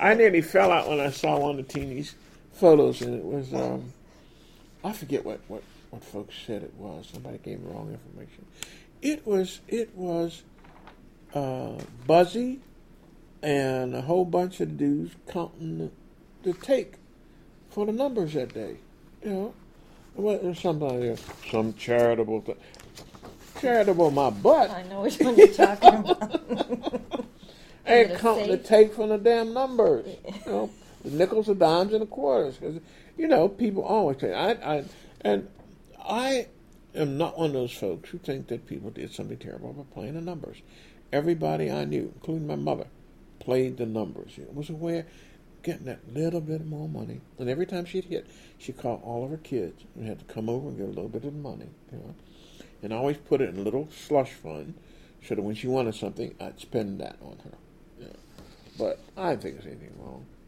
I nearly fell out when I saw one of the teenies' photos, and it was I forget what folks said it was. Somebody gave me wrong information. It was Buzzy and a whole bunch of dudes counting the take for the numbers that day. You know, it was something like some charitable thing. Charitable my butt. I know which one you're talking about. I ain't counting the take from the damn numbers. You know, the nickels, the dimes, and the quarters. Because, you know, people always say, I am not one of those folks who think that people did something terrible by playing the numbers. Everybody I knew, including my mother, played the numbers. It was a way of getting that little bit more money. And every time she'd hit, she'd call all of her kids and had to come over and get a little bit of money. You know, and I always put it in a little slush fund so that when she wanted something, I'd spend that on her. You know. But I didn't think there's anything wrong.